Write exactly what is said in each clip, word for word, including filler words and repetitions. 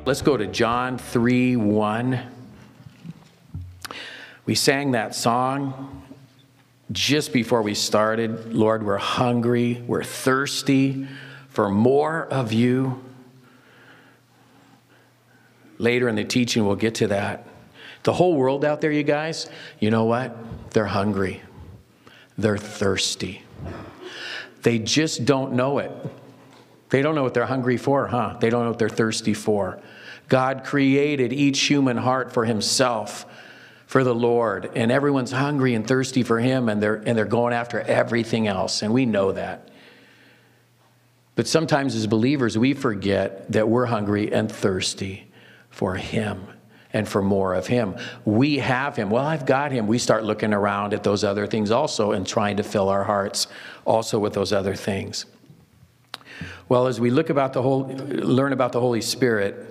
Let's go to John three one. We sang that song just before we started. Lord, we're hungry, we're thirsty for more of you. Later in the teaching, we'll get to that. The whole world out there, you guys, you know what? They're hungry. They're thirsty. They just don't know it. They don't know what they're hungry for, huh? They don't know what they're thirsty for. God created each human heart for himself, for the Lord, and everyone's hungry and thirsty for him, and they're and they're going after everything else, and we know that. But sometimes as believers, we forget that we're hungry and thirsty for him and for more of him. We have him. Well, I've got him. We start looking around at those other things also and trying to fill our hearts also with those other things. Well, as we look about the whole, learn about the Holy Spirit,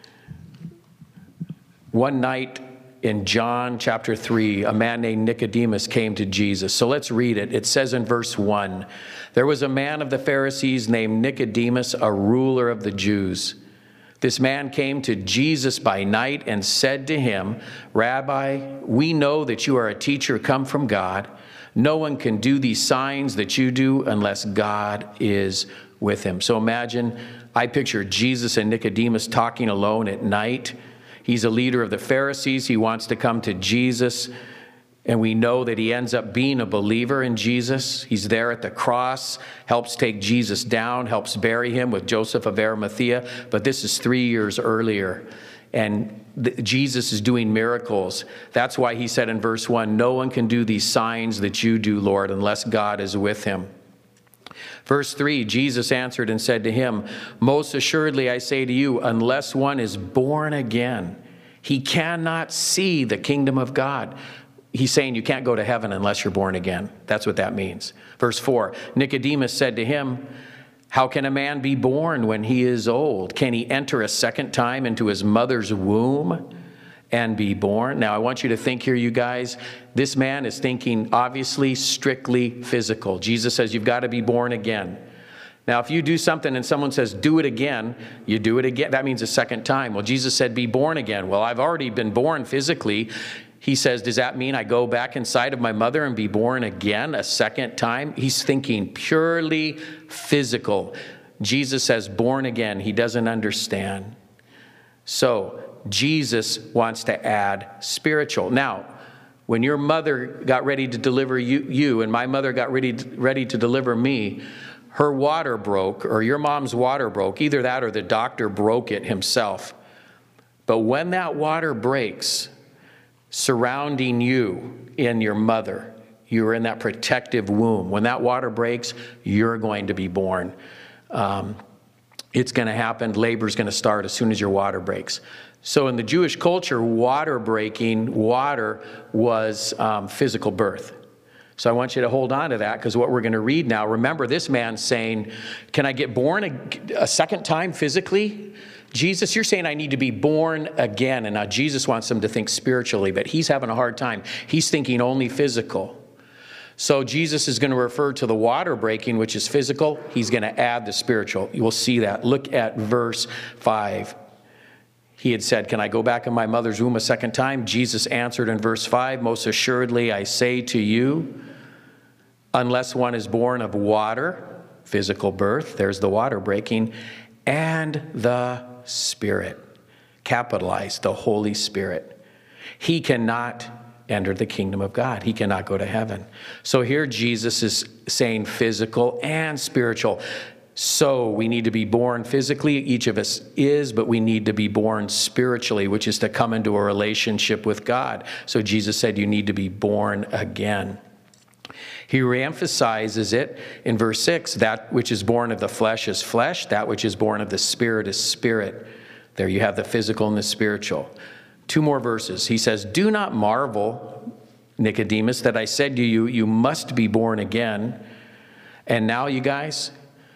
one night in John chapter three, a man named Nicodemus came to Jesus. So let's read it. It says in verse one, there was a man of the Pharisees named Nicodemus, a ruler of the Jews. This man came to Jesus by night and said to him, Rabbi, we know that you are a teacher come from God. No one can do these signs that you do unless God is with him. So imagine, I picture Jesus and Nicodemus talking alone at night. He's a leader of the Pharisees. He wants to come to Jesus. And we know that he ends up being a believer in Jesus. He's there at the cross, helps take Jesus down, helps bury him with Joseph of Arimathea. But this is three years earlier. And the, Jesus is doing miracles. That's why he said in verse one, no one can do these signs that you do, Lord, unless God is with him. Verse three, Jesus answered and said to him, most assuredly I say to you, unless one is born again, he cannot see the kingdom of God. He's saying you can't go to heaven unless you're born again. That's what that means. Verse four, Nicodemus said to him, how can a man be born when he is old? Can he enter a second time into his mother's womb and be born? Now, I want you to think here, you guys, this man is thinking obviously strictly physical. Jesus says you've got to be born again. Now, if you do something and someone says, do it again, you do it again. That means a second time. Well, Jesus said, be born again. Well, I've already been born physically. He says, does that mean I go back inside of my mother and be born again a second time? He's thinking purely physical. Jesus says, born again. He doesn't understand. So Jesus wants to add spiritual. Now, when your mother got ready to deliver you, you and my mother got ready, ready to deliver me, her water broke, or your mom's water broke. Either that or the doctor broke it himself. But when that water breaks, surrounding you in your mother, you're in that protective womb. When that water breaks, you're going to be born. Um, it's going to happen. Labor's going to start as soon as your water breaks. So in the Jewish culture, water breaking, water was um, physical birth. So I want you to hold on to that, because what we're going to read now, remember this man saying, can I get born a, a second time physically? Jesus, you're saying I need to be born again. And now Jesus wants them to think spiritually, but he's having a hard time. He's thinking only physical. So Jesus is going to refer to the water breaking, which is physical. He's going to add the spiritual. You will see that. Look at verse five. He had said, can I go back in my mother's womb a second time? Jesus answered in verse five, most assuredly I say to you, unless one is born of water, physical birth, there's the water breaking, and the Spirit, capitalized, the Holy Spirit, he cannot enter the kingdom of God. He cannot go to heaven. So here Jesus is saying physical and spiritual. So we need to be born physically, each of us is, but we need to be born spiritually, which is to come into a relationship with God. So Jesus said you need to be born again. He reemphasizes it in verse six, that which is born of the flesh is flesh, that which is born of the spirit is spirit. There you have the physical and the spiritual. Two more verses. He says, do not marvel, Nicodemus, that I said to you, you must be born again. And now, you guys,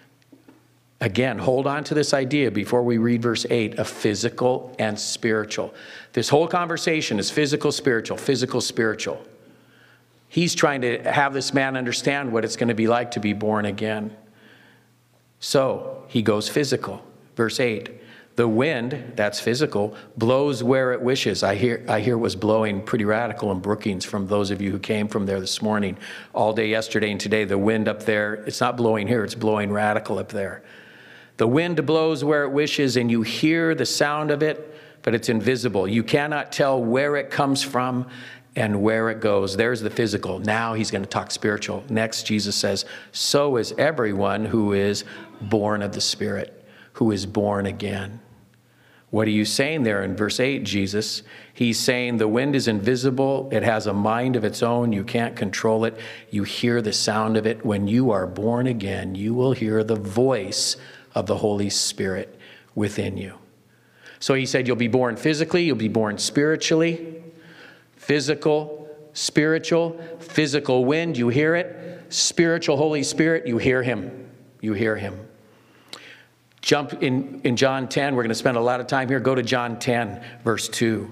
again, hold on to this idea before we read verse eight of physical and spiritual. This whole conversation is physical, spiritual, physical, spiritual. He's trying to have this man understand what it's going to be like to be born again. So he goes physical. Verse eight, The wind, that's physical, blows where it wishes. I hear I hear it was blowing pretty radical in Brookings from those of you who came from there this morning. All day yesterday and today, the wind up there, it's not blowing here, it's blowing radical up there. The wind blows where it wishes, and you hear the sound of it, but it's invisible. You cannot tell where it comes from and where it goes. There's the physical. Now he's going to talk spiritual. Next, Jesus says, so is everyone who is born of the Spirit, who is born again. What are you saying there in verse eight, Jesus? He's saying the wind is invisible. It has a mind of its own. You can't control it. You hear the sound of it. When you are born again, you will hear the voice of the Holy Spirit within you. So he said you'll be born physically, you'll be born spiritually. Physical, spiritual, physical wind, you hear it. Spiritual Holy Spirit, you hear him. You hear him. Jump in, in John ten. We're going to spend a lot of time here. Go to John ten, verse two.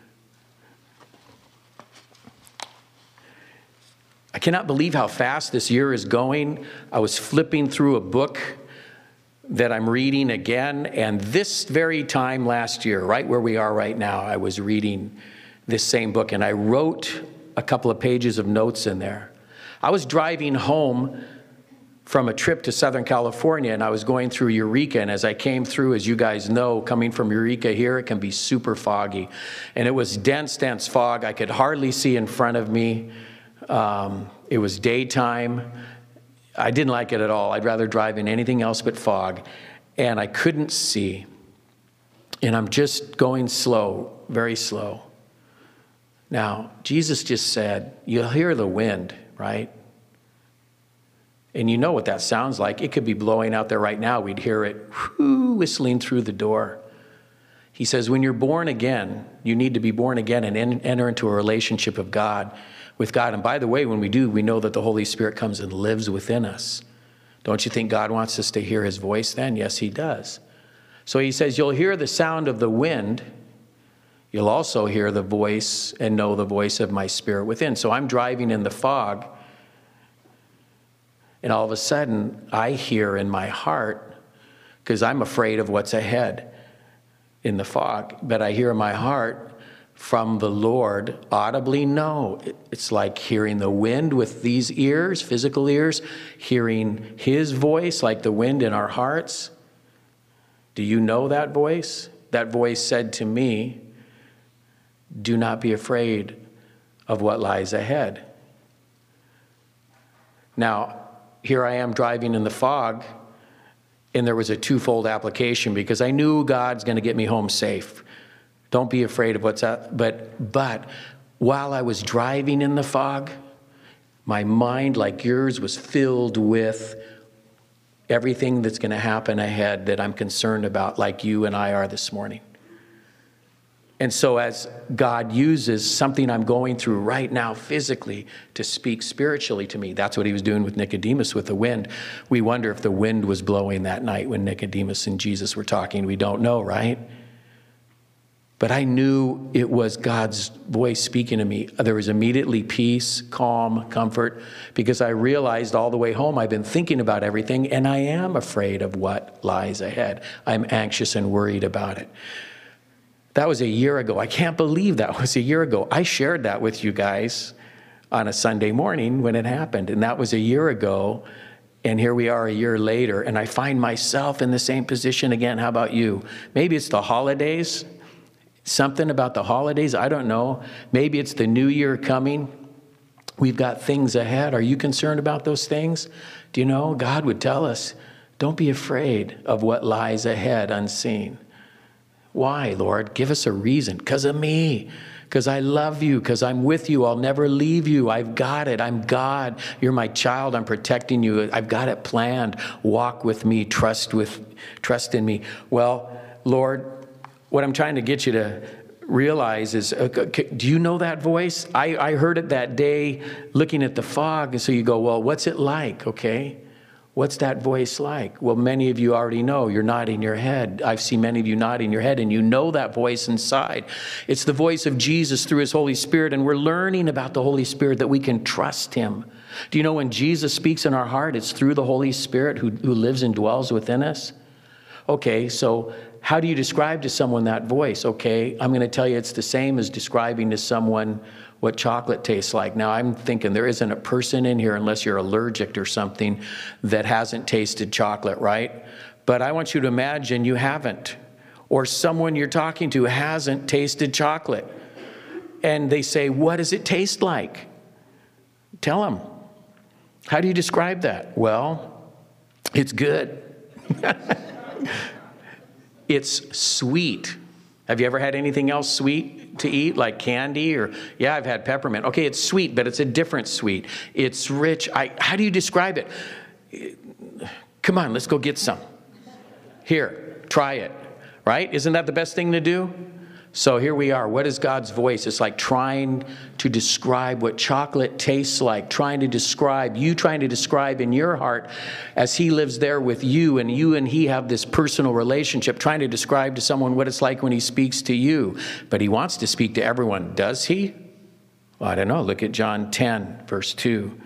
I cannot believe how fast this year is going. I was flipping through a book that I'm reading again, and this very time last year, right where we are right now, I was reading this same book, and I wrote a couple of pages of notes in there. I was driving home from a trip to Southern California, and I was going through Eureka, and as I came through, as you guys know, coming from Eureka here, it can be super foggy. And it was dense, dense fog. I could hardly see in front of me. Um, it was daytime. I didn't like it at all. I'd rather drive in anything else but fog. And I couldn't see. And I'm just going slow, very slow. Now, Jesus just said, you'll hear the wind, right? And you know what that sounds like. It could be blowing out there right now. We'd hear it whoo, whistling through the door. He says, when you're born again, you need to be born again and en- enter into a relationship of God, with God. And by the way, when we do, we know that the Holy Spirit comes and lives within us. Don't you think God wants us to hear his voice then? Yes, he does. So he says, you'll hear the sound of the wind. You'll also hear the voice and know the voice of my Spirit within. So I'm driving in the fog, and all of a sudden, I hear in my heart, because I'm afraid of what's ahead in the fog, but I hear in my heart from the Lord audibly, no. It's like hearing the wind with these ears, physical ears, hearing his voice like the wind in our hearts. Do you know that voice? That voice said to me, do not be afraid of what lies ahead. Now, here I am driving in the fog, and there was a twofold application because I knew God's going to get me home safe. Don't be afraid of what's up. But, but while I was driving in the fog, my mind, like yours, was filled with everything that's going to happen ahead that I'm concerned about, like you and I are this morning. And so as God uses something I'm going through right now physically to speak spiritually to me, that's what he was doing with Nicodemus with the wind. We wonder if the wind was blowing that night when Nicodemus and Jesus were talking. We don't know, right? But I knew it was God's voice speaking to me. There was immediately peace, calm, comfort, because I realized all the way home I've been thinking about everything, and I am afraid of what lies ahead. I'm anxious and worried about it. That was a year ago. I can't believe that was a year ago. I shared that with you guys on a Sunday morning when it happened, and that was a year ago, and here we are a year later, and I find myself in the same position again. How about you? Maybe it's the holidays, something about the holidays, I don't know. Maybe it's the new year coming. We've got things ahead. Are you concerned about those things? Do you know, God would tell us, don't be afraid of what lies ahead unseen. Why, Lord? Give us a reason. Because of me. Because I love you. Because I'm with you. I'll never leave you. I've got it. I'm God. You're my child. I'm protecting you. I've got it planned. Walk with me. Trust with, trust in me. Well, Lord, what I'm trying to get you to realize is, uh, do you know that voice? I, I heard it that day looking at the fog. And so you go, well, what's it like? Okay. What's that voice like? Well, many of you already know. You're nodding your head. I've seen many of you nodding your head, and you know that voice inside. It's the voice of Jesus through his Holy Spirit, and we're learning about the Holy Spirit that we can trust him. Do you know when Jesus speaks in our heart, it's through the Holy Spirit who, who lives and dwells within us? Okay, so how do you describe to someone that voice? Okay, I'm going to tell you it's the same as describing to someone what chocolate tastes like. Now, I'm thinking there isn't a person in here, unless you're allergic or something, that hasn't tasted chocolate, right? But I want you to imagine you haven't, or someone you're talking to hasn't tasted chocolate. And they say, what does it taste like? Tell them. How do you describe that? Well, it's good. It's sweet. Have you ever had anything else sweet to eat, like candy? Or yeah, I've had peppermint. Okay, it's sweet, but it's a different sweet. It's rich. I, how do you describe it? Come on, let's go get some. Here, try it. Right? Isn't that the best thing to do? So here we are. What is God's voice? It's like trying to describe what chocolate tastes like, trying to describe, you trying to describe in your heart as he lives there with you, and you and he have this personal relationship, trying to describe to someone what it's like when he speaks to you. But he wants to speak to everyone. Does he? Well, I don't know. Look at John ten, verse two.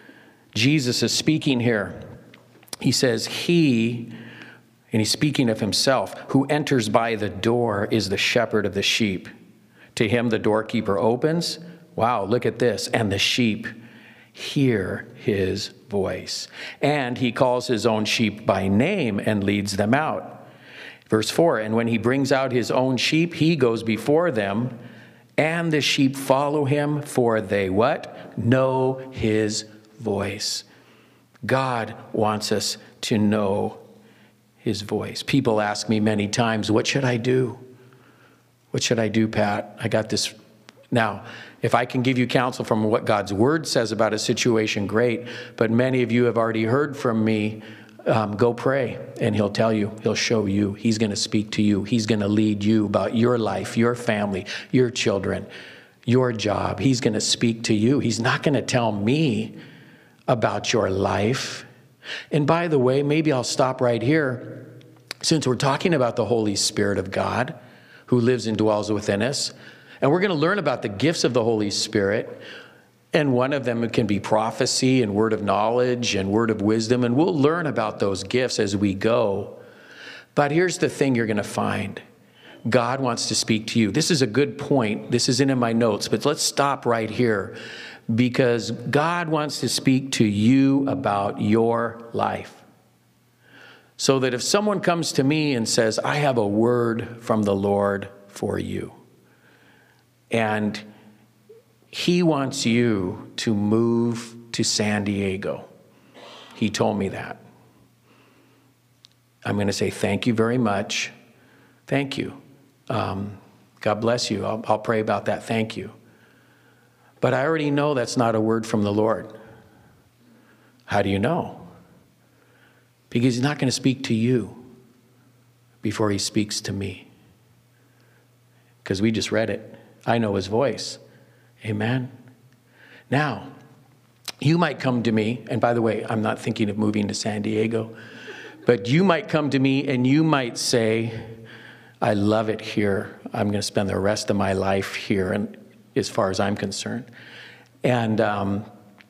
Jesus is speaking here. He says, he... And he's speaking of himself, who enters by the door is the shepherd of the sheep. To him the doorkeeper opens. Wow, look at this. And the sheep hear his voice. And he calls his own sheep by name and leads them out. Verse four, and when he brings out his own sheep, he goes before them, and the sheep follow him, for they what? Know his voice. God wants us to know his voice. People ask me many times, what should I do? What should I do, Pat? I got this. Now, if I can give you counsel from what God's word says about a situation, great. But many of you have already heard from me. Um, go pray, and he'll tell you, he'll show you, he's going to speak to you. He's going to lead you about your life, your family, your children, your job. He's going to speak to you. He's not going to tell me about your life. And by the way, maybe I'll stop right here. Since we're talking about the Holy Spirit of God who lives and dwells within us, and we're going to learn about the gifts of the Holy Spirit, and one of them can be prophecy and word of knowledge and word of wisdom, and we'll learn about those gifts as we go. But here's the thing you're going to find. God wants to speak to you. This is a good point. This isn't in my notes, but let's stop right here. Because God wants to speak to you about your life. So that if someone comes to me and says, I have a word from the Lord for you, and he wants you to move to San Diego. He told me that. I'm going to say, thank you very much. Thank you. Um, God bless you. I'll, I'll pray about that. Thank you. But I already know that's not a word from the Lord. How do you know? Because he's not going to speak to you before he speaks to me. Because we just read it. I know his voice. Amen. Now, you might come to me, and by the way, I'm not thinking of moving to San Diego, but you might come to me and you might say, I love it here. I'm going to spend the rest of my life here. And as far as I'm concerned. And, um,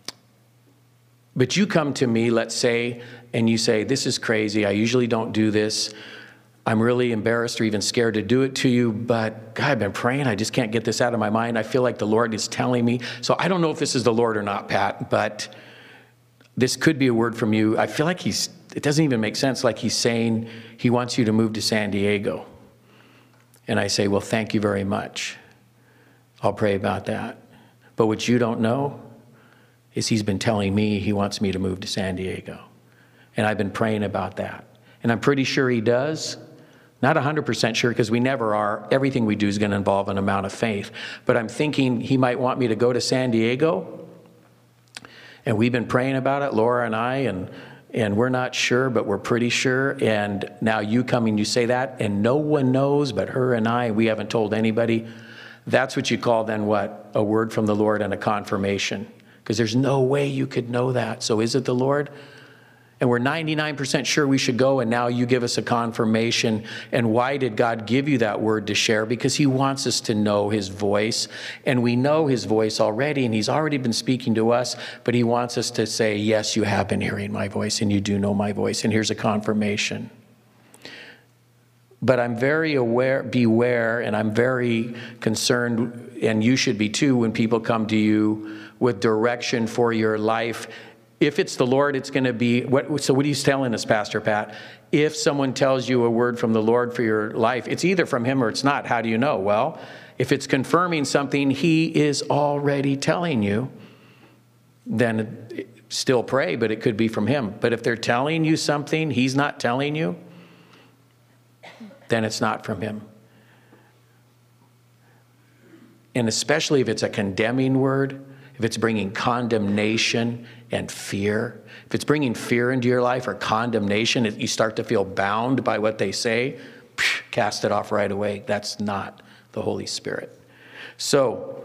but you come to me, let's say, and you say, this is crazy. I usually don't do this. I'm really embarrassed or even scared to do it to you, but God, I've been praying. I just can't get this out of my mind. I feel like the Lord is telling me. So I don't know if this is the Lord or not, Pat, but this could be a word from you. I feel like he's, it doesn't even make sense. Like he's saying he wants you to move to San Diego. And I say, well, thank you very much. I'll pray about that. But what you don't know is he's been telling me he wants me to move to San Diego. And I've been praying about that. And I'm pretty sure he does. Not one hundred percent sure, because we never are. Everything we do is going to involve an amount of faith. But I'm thinking he might want me to go to San Diego. And we've been praying about it, Laura and I, and and we're not sure, but we're pretty sure. And now you come and you say that, and no one knows but her and I. We haven't told anybody. That's what you call then what? A word from the Lord and a confirmation. Because there's no way you could know that. So is it the Lord? And we're ninety-nine percent sure we should go, and now you give us a confirmation. And why did God give you that word to share? Because he wants us to know his voice. And we know his voice already, and he's already been speaking to us, but he wants us to say, yes, you have been hearing my voice, and you do know my voice, and here's a confirmation. But I'm very aware, beware, and I'm very concerned, and you should be too, when people come to you with direction for your life. If it's the Lord, it's going to be, what, so what are you telling us, Pastor Pat? If someone tells you a word from the Lord for your life, it's either from him or it's not. How do you know? Well, if it's confirming something he is already telling you, then still pray, but it could be from him. But if they're telling you something he's not telling you, then it's not from him. And especially if it's a condemning word, if it's bringing condemnation and fear, if it's bringing fear into your life or condemnation, you start to feel bound by what they say, cast it off right away. That's not the Holy Spirit. So,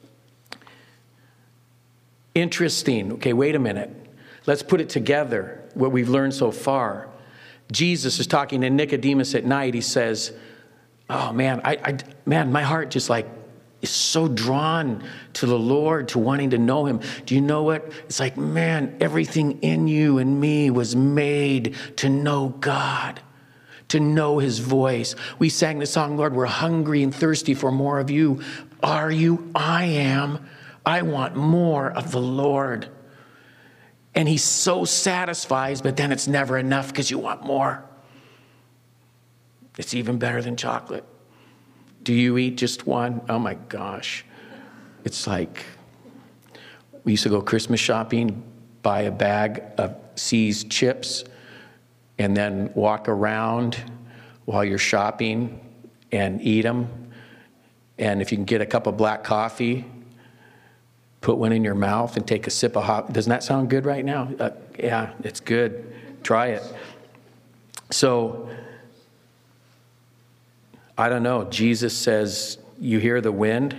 interesting. Okay, wait a minute. Let's put it together, what we've learned so far. Jesus is talking to Nicodemus at night. He says, oh man, I, I man, my heart just like is so drawn to the Lord, to wanting to know him. Do you know what? It's like, man, everything in you and me was made to know God, to know his voice. We sang the song, Lord, we're hungry and thirsty for more of you. Are you? I am. I want more of the Lord. And he so satisfies, but then it's never enough because you want more. It's even better than chocolate. Do you eat just one? Oh my gosh. It's like, we used to go Christmas shopping, buy a bag of See's chips, and then walk around while you're shopping and eat them. And if you can get a cup of black coffee, put one in your mouth and take a sip of hot. Doesn't that sound good right now? Uh, yeah, it's good. Try it. So, I don't know. Jesus says, you hear the wind?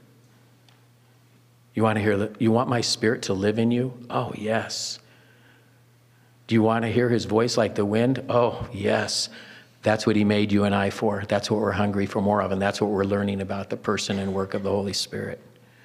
You want to hear the, you want my spirit to live in you? Oh, yes. Do you want to hear his voice like the wind? Oh, yes. That's what he made you and I for. That's what we're hungry for more of, and that's what we're learning about the person and work of the Holy Spirit.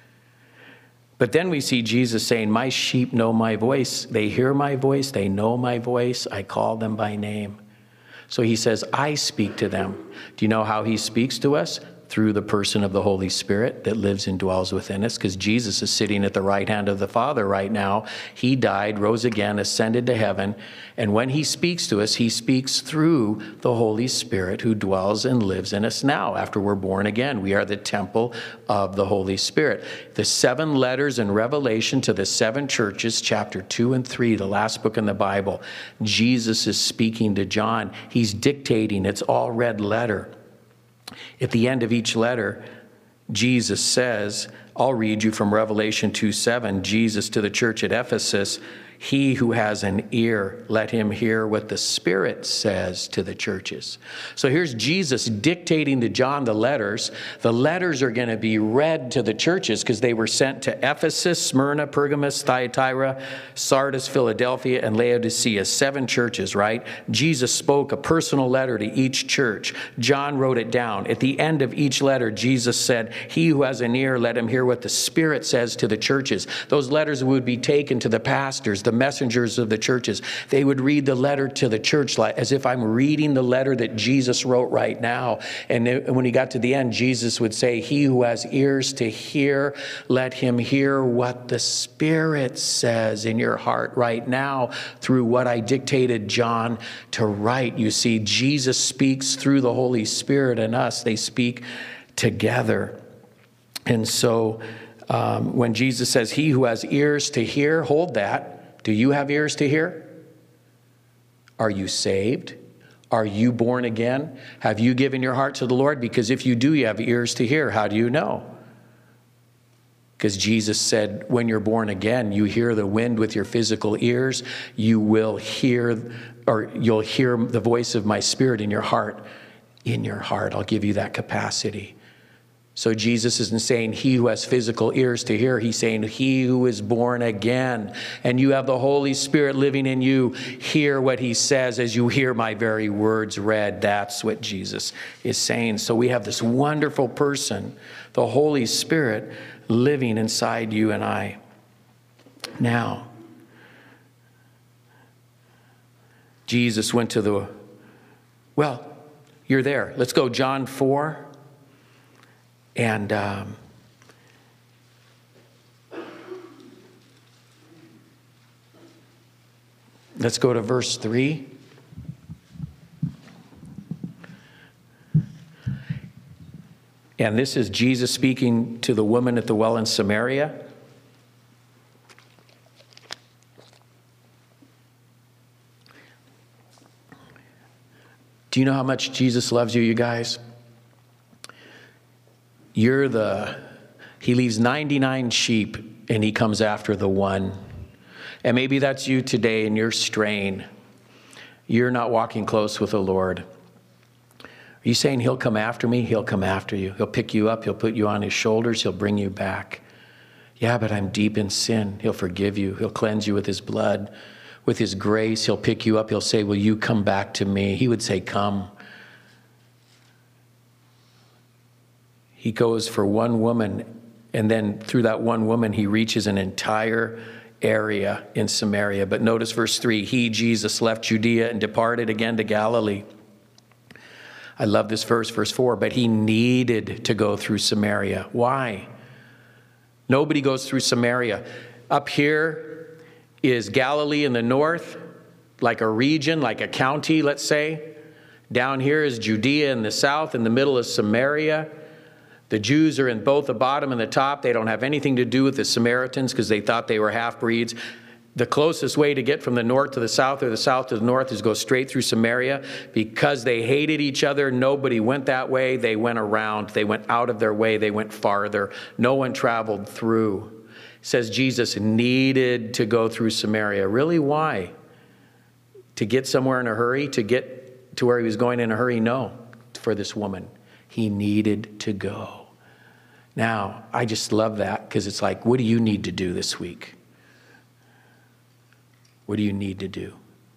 But then we see Jesus saying, my sheep know my voice. They hear my voice. They know my voice. I call them by name. So he says, I speak to them. Do you know how he speaks to us? Through the person of the Holy Spirit that lives and dwells within us, because Jesus is sitting at the right hand of the Father right now. He died, rose again, ascended to heaven. And when he speaks to us, he speaks through the Holy Spirit who dwells and lives in us now after we're born again. We are the temple of the Holy Spirit. The seven letters in Revelation to the seven churches, chapter two and three, the last book in the Bible, Jesus is speaking to John. He's dictating. It's all red letter. At the end of each letter, Jesus says, I'll read you from Revelation two seven, Jesus to the church at Ephesus, he who has an ear, let him hear what the Spirit says to the churches. So here's Jesus dictating to John the letters. The letters are going to be read to the churches because they were sent to Ephesus, Smyrna, Pergamos, Thyatira, Sardis, Philadelphia, and Laodicea. Seven churches, right? Jesus spoke a personal letter to each church. John wrote it down. At the end of each letter, Jesus said, he who has an ear, let him hear what the Spirit says to the churches. Those letters would be taken to the pastors, the messengers of the churches. They would read the letter to the church like, as if I'm reading the letter that Jesus wrote right now. And when he got to the end, Jesus would say, he who has ears to hear, let him hear what the Spirit says in your heart right now through what I dictated John to write. You see, Jesus speaks through the Holy Spirit and us. They speak together. And so um, when Jesus says, he who has ears to hear, hold that. Do you have ears to hear? Are you saved? Are you born again? Have you given your heart to the Lord? Because if you do, you have ears to hear. How do you know? Because Jesus said, when you're born again, you hear the wind with your physical ears. You will hear, or you'll hear the voice of my Spirit in your heart. In your heart, I'll give you that capacity. So Jesus isn't saying he who has physical ears to hear. He's saying he who is born again. And you have the Holy Spirit living in you. Hear what he says as you hear my very words read. That's what Jesus is saying. So we have this wonderful person, the Holy Spirit, living inside you and I. Now, Jesus went to the, well, you're there. Let's go John four. And um, let's go to verse three. And this is Jesus speaking to the woman at the well in Samaria. Do you know how much Jesus loves you, you guys? You're the, he leaves ninety-nine sheep and he comes after the one. And maybe that's you today and you're straying. You're not walking close with the Lord. Are you saying he'll come after me? He'll come after you. He'll pick you up. He'll put you on his shoulders. He'll bring you back. Yeah, but I'm deep in sin. He'll forgive you. He'll cleanse you with his blood, with his grace. He'll pick you up. He'll say, will you come back to me? He would say, come. He goes for one woman, and then through that one woman, he reaches an entire area in Samaria. But notice verse three, he, Jesus, left Judea and departed again to Galilee. I love this verse, verse four, but he needed to go through Samaria. Why? Nobody goes through Samaria. Up here is Galilee in the north, like a region, like a county, let's say. Down here is Judea in the south. In the middle is Samaria. The Jews are in both the bottom and the top. They don't have anything to do with the Samaritans because they thought they were half-breeds. The closest way to get from the north to the south or the south to the north is go straight through Samaria. Because they hated each other, nobody went that way. They went around. They went out of their way. They went farther. No one traveled through. It says Jesus needed to go through Samaria. Really, why? To get somewhere in a hurry? To get to where he was going in a hurry? No, for this woman. He needed to go. Now, I just love that because it's like, what do you need to do this week? What do you need to do?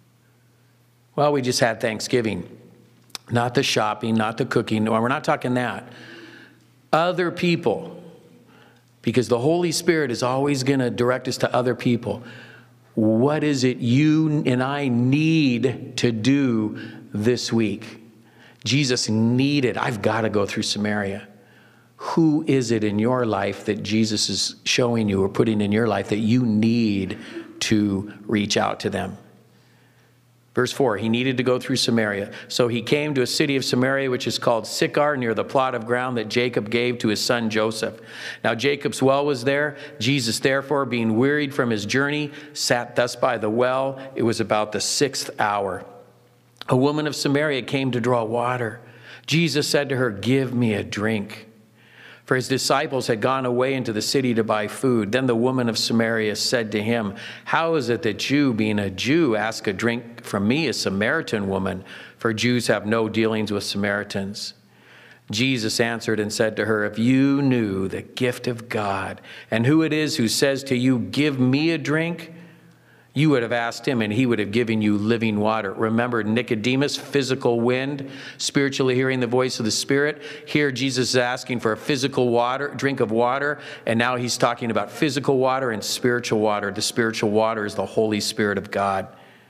Well, we just had Thanksgiving. Not the shopping, not the cooking. No, we're not talking that. Other people. Because the Holy Spirit is always going to direct us to other people. What is it you and I need to do this week? Jesus needed, I've got to go through Samaria. Who is it in your life that Jesus is showing you or putting in your life that you need to reach out to them? Verse four, he needed to go through Samaria. So he came to a city of Samaria, which is called Sychar, near the plot of ground that Jacob gave to his son Joseph. Now Jacob's well was there. Jesus, therefore, being wearied from his journey, sat thus by the well. It was about the sixth hour. A woman of Samaria came to draw water. Jesus said to her, give me a drink. For his disciples had gone away into the city to buy food. Then the woman of Samaria said to him, how is it that you, being a Jew, ask a drink from me, a Samaritan woman? For Jews have no dealings with Samaritans. Jesus answered and said to her, if you knew the gift of God and who it is who says to you, give me a drink, you would have asked him and he would have given you living water. Remember Nicodemus, physical wind, spiritually hearing the voice of the Spirit. Here Jesus is asking for a physical water, drink of water, and now he's talking about physical water and spiritual water. The spiritual water is the Holy Spirit of God.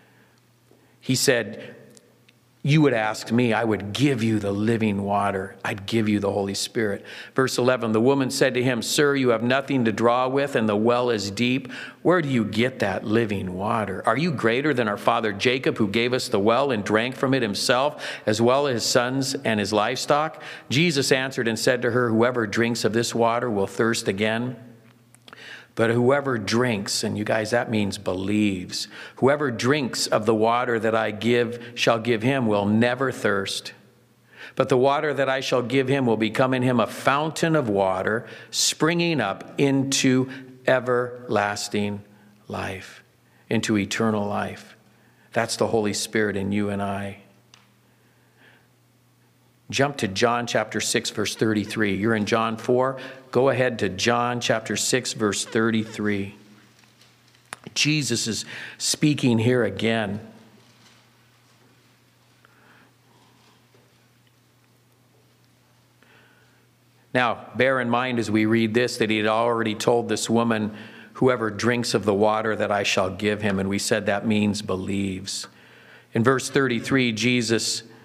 He said, you would ask me, I would give you the living water. I'd give you the Holy Spirit. Verse eleven, the woman said to him, sir, you have nothing to draw with, and the well is deep. Where do you get that living water? Are you greater than our father Jacob, who gave us the well and drank from it himself, as well as his sons and his livestock? Jesus answered and said to her, whoever drinks of this water will thirst again. But whoever drinks, and you guys, that means believes, whoever drinks of the water that I give shall give him will never thirst. But the water that I shall give him will become in him a fountain of water, springing up into everlasting life, into eternal life. That's the Holy Spirit in you and I. Jump to John chapter six, verse thirty-three. You're in John four. Go ahead to John chapter six, verse thirty-three. Jesus is speaking here again. Now, bear in mind as we read this that he had already told this woman, whoever drinks of the water that I shall give him. And we said that means believes. In verse thirty-three, Jesus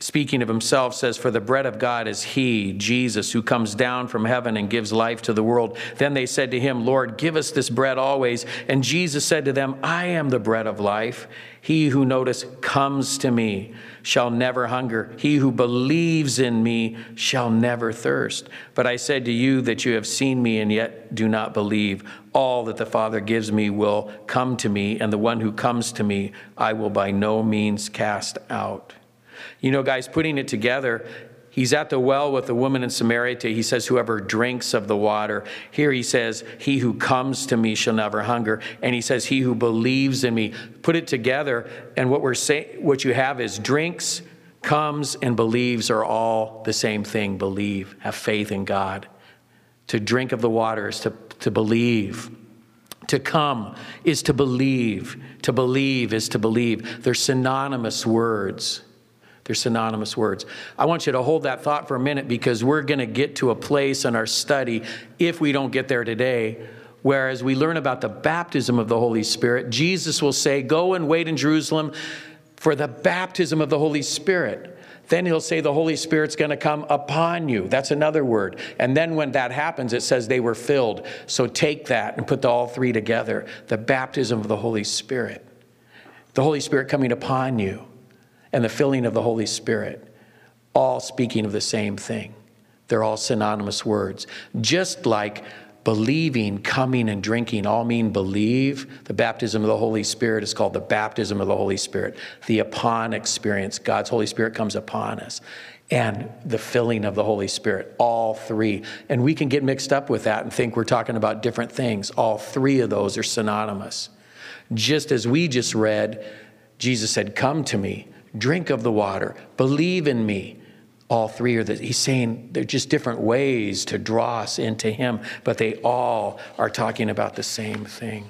speaking of himself, says, "For the bread of God is he, Jesus, who comes down from heaven and gives life to the world." Then they said to him, "Lord, give us this bread always." And Jesus said to them, "I am the bread of life. He who, notice, comes to me shall never hunger. He who believes in me shall never thirst. But I said to you that you have seen me and yet do not believe. All that the Father gives me will come to me, and the one who comes to me I will by no means cast out." You know, guys, putting it together, he's at the well with the woman in Samaria. He says, "Whoever drinks of the water." Here he says, "He who comes to me shall never hunger." And he says, "He who believes in me." Put it together, and what we're saying, what you have is drinks, comes, and believes are all the same thing. Believe, have faith in God. To drink of the water is to, to believe. To come is to believe. To believe is to believe. They're synonymous words. They're synonymous words. I want you to hold that thought for a minute, because we're going to get to a place in our study, if we don't get there today, where as we learn about the baptism of the Holy Spirit, Jesus will say, "Go and wait in Jerusalem for the baptism of the Holy Spirit." Then he'll say the Holy Spirit's going to come upon you. That's another word. And then when that happens, it says they were filled. So take that and put the all three together. The baptism of the Holy Spirit. The Holy Spirit coming upon you. And the filling of the Holy Spirit, all speaking of the same thing. They're all synonymous words. Just like believing, coming, and drinking all mean believe, the baptism of the Holy Spirit is called the baptism of the Holy Spirit. The upon experience, God's Holy Spirit comes upon us. And the filling of the Holy Spirit, all three. And we can get mixed up with that and think we're talking about different things. All three of those are synonymous. Just as we just read, Jesus said, "Come to me. Drink of the water, believe in me." All three are the, he's saying they're just different ways to draw us into him, but they all are talking about the same thing.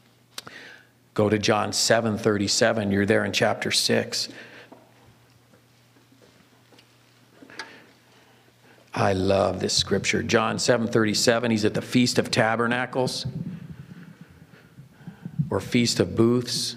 Go to John seven thirty-seven. You're there in chapter six. I love this scripture. John seven thirty-seven, he's at the Feast of Tabernacles, or Feast of Booths.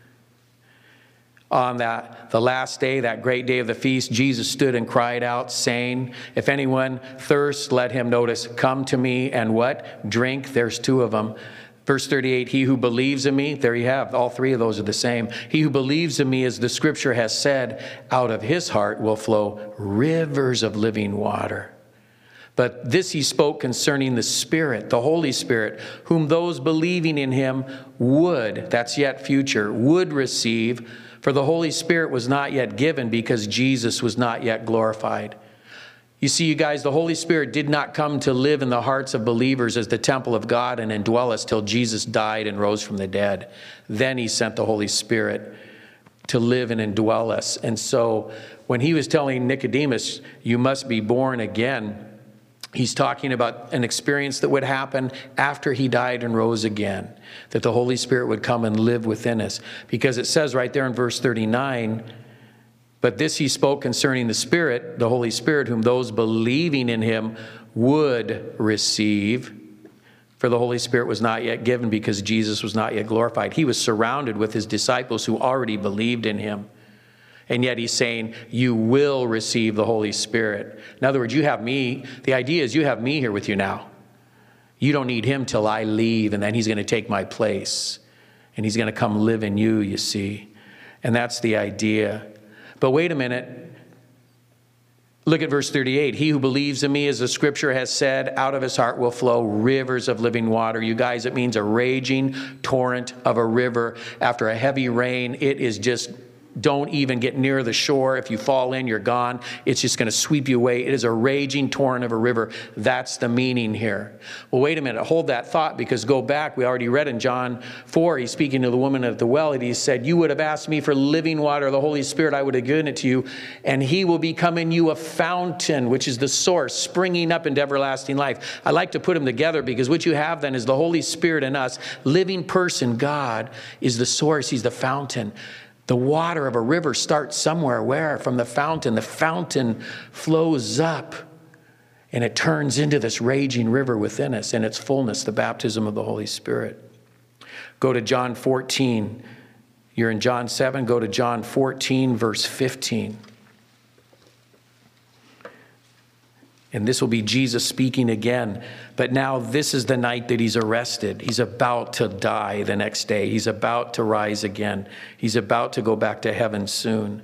On that, the last day, that great day of the feast, Jesus stood and cried out, saying, "If anyone thirsts, let him," notice, "come to me and" what? "Drink." There's two of them. Verse thirty-eight, "He who believes in me," there you have, all three of those are the same. "He who believes in me, as the scripture has said, out of his heart will flow rivers of living water." But this he spoke concerning the Spirit, the Holy Spirit, whom those believing in him would, that's yet future, would receive. For the Holy Spirit was not yet given, because Jesus was not yet glorified. You see, you guys, the Holy Spirit did not come to live in the hearts of believers as the temple of God and indwell us till Jesus died and rose from the dead. Then he sent the Holy Spirit to live and indwell us. And so when he was telling Nicodemus, "You must be born again," he's talking about an experience that would happen after he died and rose again, that the Holy Spirit would come and live within us. Because it says right there in verse thirty-nine, "But this he spoke concerning the Spirit, the Holy Spirit, whom those believing in him would receive." For the Holy Spirit was not yet given, because Jesus was not yet glorified. He was surrounded with his disciples who already believed in him. And yet he's saying, you will receive the Holy Spirit. In other words, you have me. The idea is you have me here with you now. You don't need him till I leave, and then he's going to take my place. And he's going to come live in you, you see. And that's the idea. But wait a minute. Look at verse thirty-eight. He who believes in me, as the scripture has said, out of his heart will flow rivers of living water. You guys, it means a raging torrent of a river. After a heavy rain, it is just, don't even get near the shore. If you fall in, you're gone. It's just going to sweep you away. It is a raging torrent of a river. That's the meaning here. Well, wait a minute. Hold that thought, because go back. We already read in John four, he's speaking to the woman at the well, and he said, you would have asked me for living water, the Holy Spirit, I would have given it to you, and he will become in you a fountain, which is the source, springing up into everlasting life. I like to put them together, because what you have then is the Holy Spirit in us. Living person, God, is the source. He's the fountain. The water of a river starts somewhere. Where? From the fountain. The fountain flows up, and it turns into this raging river within us in its fullness, the baptism of the Holy Spirit. Go to John fourteen. You're in John seven. Go to John fourteen, verse fifteen. And this will be Jesus speaking again. But now this is the night that he's arrested. He's about to die the next day. He's about to rise again. He's about to go back to heaven soon.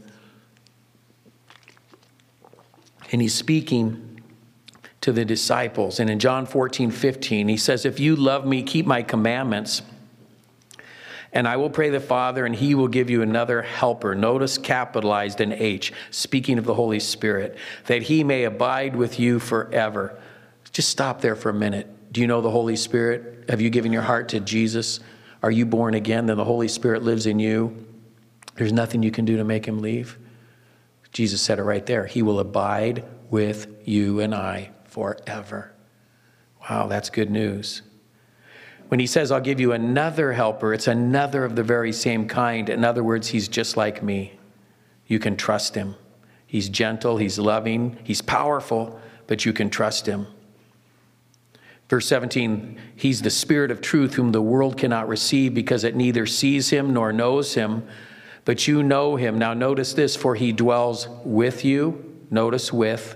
And he's speaking to the disciples. And in John fourteen fifteen, he says, if you love me, keep my commandments. And I will pray the Father, and he will give you another helper. Notice capitalized in H, speaking of the Holy Spirit, that he may abide with you forever. Just stop there for a minute. Do you know the Holy Spirit? Have you given your heart to Jesus? Are you born again? Then the Holy Spirit lives in you. There's nothing you can do to make him leave. Jesus said it right there. He will abide with you and I forever. Wow, that's good news. When he says, I'll give you another helper, it's another of the very same kind. In other words, he's just like me. You can trust him. He's gentle, he's loving, he's powerful, but you can trust him. Verse seventeen, he's the Spirit of truth whom the world cannot receive because it neither sees him nor knows him, but you know him. Now notice this, for he dwells with you, notice with,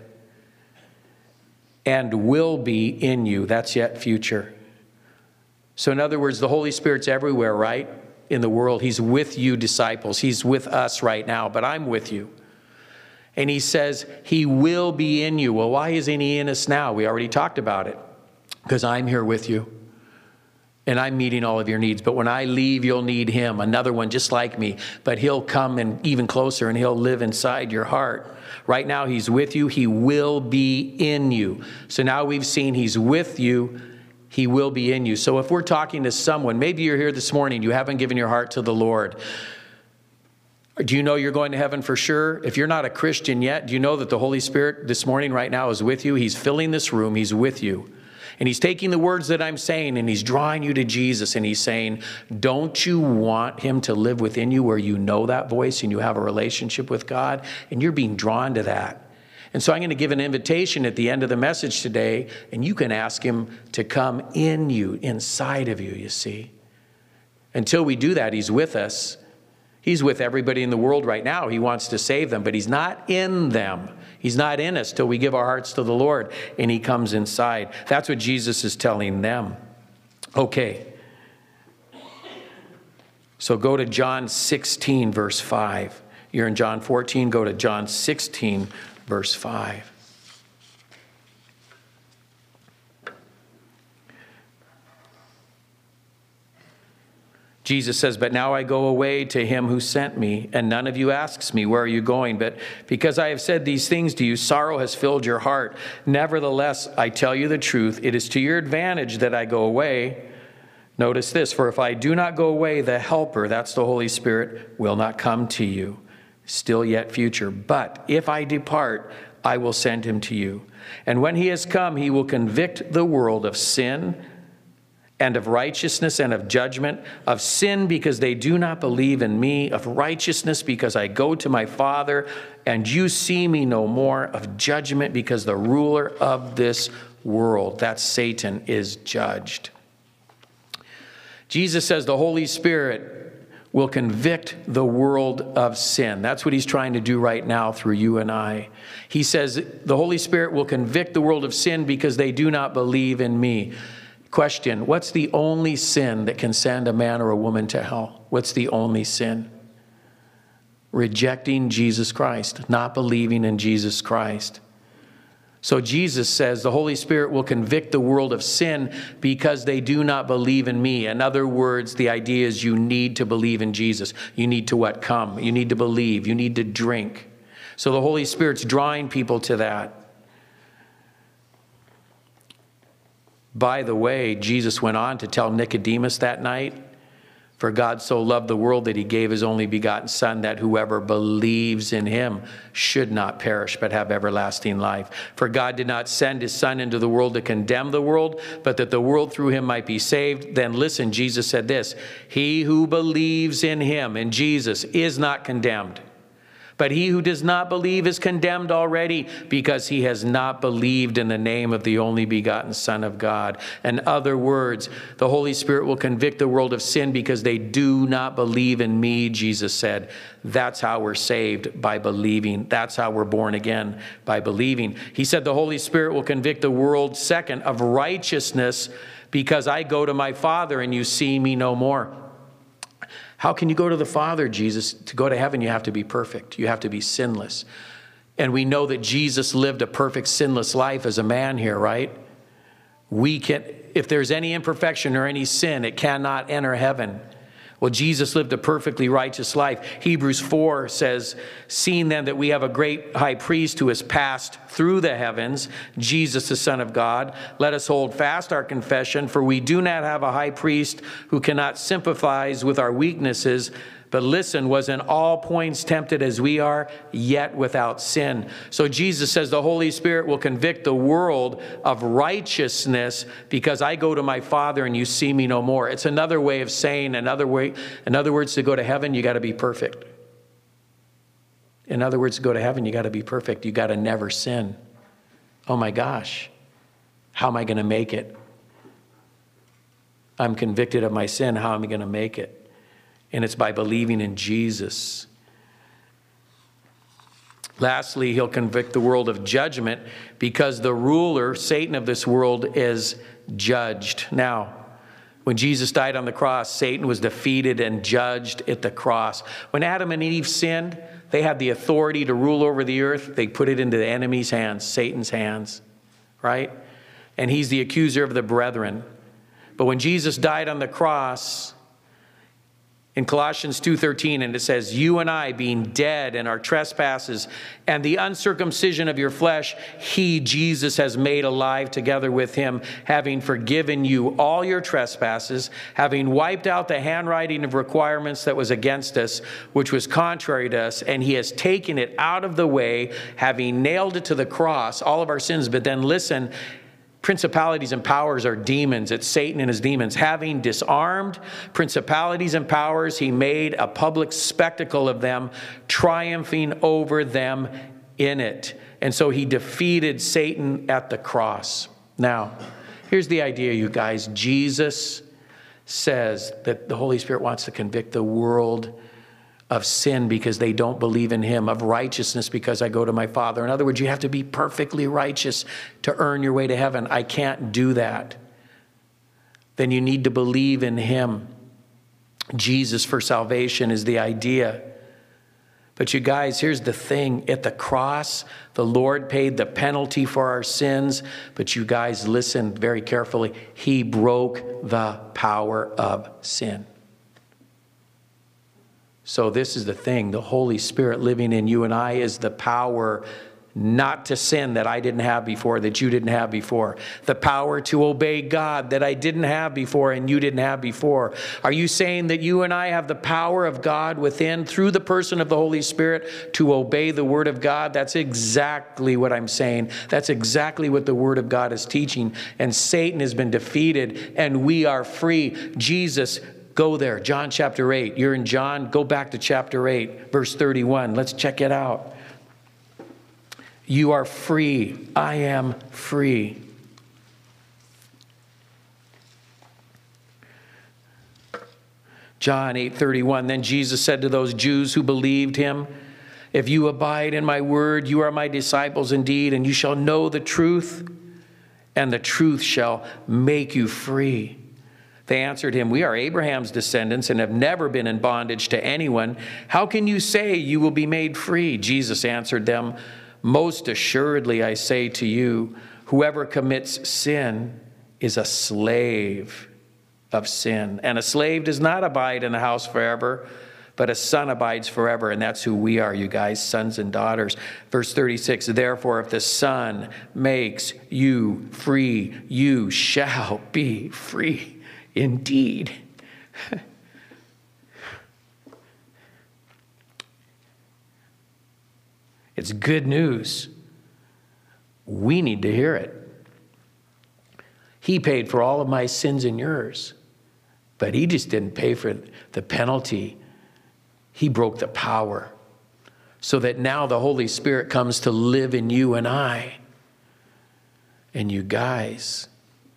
and will be in you. That's yet future. So in other words, the Holy Spirit's everywhere, right? In the world. He's with you, disciples. He's with us right now, but I'm with you. And he says, he will be in you. Well, why isn't he in us now? We already talked about it. Because I'm here with you. And I'm meeting all of your needs. But when I leave, you'll need him. Another one just like me. But he'll come and even closer and he'll live inside your heart. Right now, he's with you. He will be in you. So now we've seen he's with you. He will be in you. So if we're talking to someone, maybe you're here this morning, you haven't given your heart to the Lord. Do you know you're going to heaven for sure? If you're not a Christian yet, do you know that the Holy Spirit this morning right now is with you? He's filling this room. He's with you. And he's taking the words that I'm saying and he's drawing you to Jesus. And he's saying, don't you want him to live within you where you know that voice and you have a relationship with God? And you're being drawn to that. And so I'm going to give an invitation at the end of the message today, and you can ask him to come in you, inside of you, you see. Until we do that, he's with us. He's with everybody in the world right now. He wants to save them, but he's not in them. He's not in us till we give our hearts to the Lord, and he comes inside. That's what Jesus is telling them. Okay. So go to John sixteen, verse five. You're in John fourteen, go to John sixteen, verse five. Jesus says, but now I go away to him who sent me, and none of you asks me, where are you going? But because I have said these things to you, sorrow has filled your heart. Nevertheless, I tell you the truth, it is to your advantage that I go away. Notice this, for if I do not go away, the helper, that's the Holy Spirit, will not come to you. Still yet future. But if I depart, I will send him to you. And when he has come, he will convict the world of sin and of righteousness and of judgment. Of sin because they do not believe in me. Of righteousness because I go to my Father and you see me no more. Of judgment because the ruler of this world, that's Satan, is judged. Jesus says the Holy Spirit will convict the world of sin. That's what he's trying to do right now through you and I. He says the Holy Spirit will convict the world of sin because they do not believe in me. Question, what's the only sin that can send a man or a woman to hell? What's the only sin? Rejecting Jesus Christ, not believing in Jesus Christ. So Jesus says the Holy Spirit will convict the world of sin because they do not believe in me. In other words, the idea is you need to believe in Jesus. You need to what? Come. You need to believe. You need to drink. So the Holy Spirit's drawing people to that. By the way, Jesus went on to tell Nicodemus that night, for God so loved the world that he gave his only begotten Son, that whoever believes in him should not perish but have everlasting life. For God did not send his Son into the world to condemn the world, but that the world through him might be saved. Then listen, Jesus said this, he who believes in him, in Jesus, is not condemned. But he who does not believe is condemned already, because he has not believed in the name of the only begotten Son of God. In other words, the Holy Spirit will convict the world of sin because they do not believe in me, Jesus said. That's how we're saved, by believing. That's how we're born again, by believing. He said the Holy Spirit will convict the world, second, of righteousness, because I go to my Father and you see me no more. How can you go to the Father, Jesus? To go to heaven, you have to be perfect. You have to be sinless. And we know that Jesus lived a perfect, sinless life as a man here, right? We can, if there's any imperfection or any sin, it cannot enter heaven. Well, Jesus lived a perfectly righteous life. Hebrews four says, seeing then that we have a great high priest who has passed through the heavens, Jesus the Son of God, let us hold fast our confession, for we do not have a high priest who cannot sympathize with our weaknesses, but listen, was in all points tempted as we are, yet without sin. So Jesus says the Holy Spirit will convict the world of righteousness because I go to my Father and you see me no more. It's another way of saying, another way, in other words, to go to heaven, you got to be perfect. In other words, to go to heaven, you got to be perfect. You got to never sin. Oh my gosh, how am I going to make it? I'm convicted of my sin. How am I going to make it? And it's by believing in Jesus. Lastly, he'll convict the world of judgment because the ruler, Satan of this world, is judged. Now, when Jesus died on the cross, Satan was defeated and judged at the cross. When Adam and Eve sinned, they had the authority to rule over the earth. They put it into the enemy's hands, Satan's hands, right? And he's the accuser of the brethren. But when Jesus died on the cross, in Colossians two thirteen, and it says, you and I, being dead in our trespasses and the uncircumcision of your flesh, he, Jesus, has made alive together with him, having forgiven you all your trespasses, having wiped out the handwriting of requirements that was against us, which was contrary to us, and he has taken it out of the way, having nailed it to the cross, all of our sins. But then listen, principalities and powers are demons. It's Satan and his demons. Having disarmed principalities and powers, he made a public spectacle of them, triumphing over them in it. And so he defeated Satan at the cross. Now, here's the idea, you guys. Jesus says that the Holy Spirit wants to convict the world of sin because they don't believe in him, of righteousness because I go to my Father. In other words, you have to be perfectly righteous to earn your way to heaven. I can't do that. Then you need to believe in him. Jesus for salvation is the idea. But you guys, here's the thing. At the cross, the Lord paid the penalty for our sins. But you guys, listen very carefully. He broke the power of sin. So this is the thing. The Holy Spirit living in you and I is the power not to sin that I didn't have before, that you didn't have before. The power to obey God that I didn't have before and you didn't have before. Are you saying that you and I have the power of God within through the person of the Holy Spirit to obey the Word of God? That's exactly what I'm saying. That's exactly what the Word of God is teaching. And Satan has been defeated and we are free. Jesus, go there. John chapter eight. You're in John. Go back to chapter eight, verse thirty-one. Let's check it out. You are free. I am free. John eight thirty-one. Then Jesus said to those Jews who believed him, if you abide in my word, you are my disciples indeed, and you shall know the truth, and the truth shall make you free. They answered him, we are Abraham's descendants and have never been in bondage to anyone. How can you say you will be made free? Jesus answered them, most assuredly I say to you, whoever commits sin is a slave of sin. And a slave does not abide in a house forever, but a son abides forever. And that's who we are, you guys, sons and daughters. Verse thirty-six, therefore, if the Son makes you free, you shall be free. Indeed. It's good news. We need to hear it. He paid for all of my sins and yours, but he just didn't pay for the penalty. He broke the power. so that now the Holy Spirit comes to live in you and I. And you guys,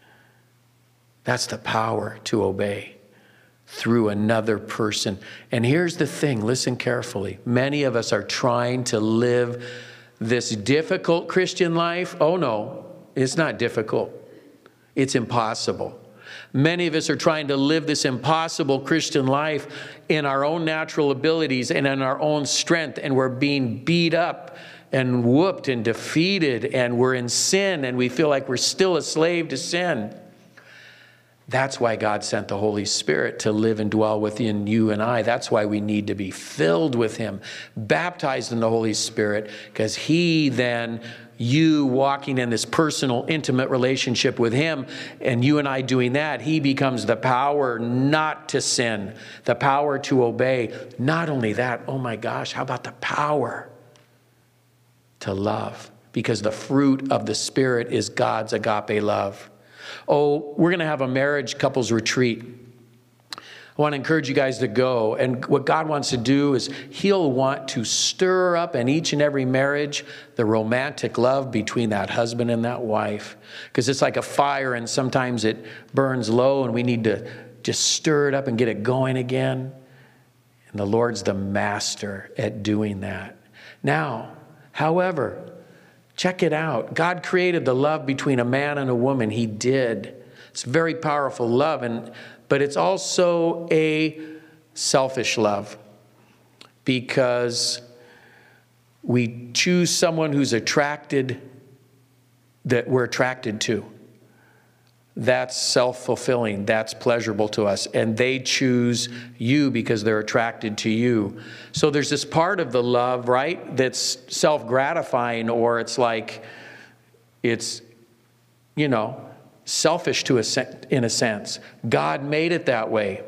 that's the power to obey through another person. And here's the thing, listen carefully. Many of us are trying to live this difficult Christian life. Oh no, it's not difficult. It's impossible. Many of us are trying to live this impossible Christian life in our own natural abilities and in our own strength, and we're being beat up and whooped and defeated, and we're in sin, and we feel like we're still a slave to sin. That's why God sent the Holy Spirit to live and dwell within you and I. That's why we need to be filled with him, baptized in the Holy Spirit, because he then, you walking in this personal, intimate relationship with him, and you and I doing that, he becomes the power not to sin, the power to obey. Not only that, oh my gosh, how about the power to love? Because the fruit of the Spirit is God's agape love. Oh, we're going to have a marriage couples retreat. I want to encourage you guys to go. And what God wants to do is he'll want to stir up in each and every marriage the romantic love between that husband and that wife. Because it's like a fire, and sometimes it burns low, and we need to just stir it up and get it going again. And the Lord's the master at doing that. Now, however, check it out. God created the love between a man and a woman. He did. It's very powerful love, and but it's also a selfish love, because we choose someone who's attracted, that we're attracted to. That's self-fulfilling. That's pleasurable to us. And they choose you because they're attracted to you. So there's this part of the love, right, that's self-gratifying, or it's like, it's, you know, selfish to a sen- in a sense. God made it that way.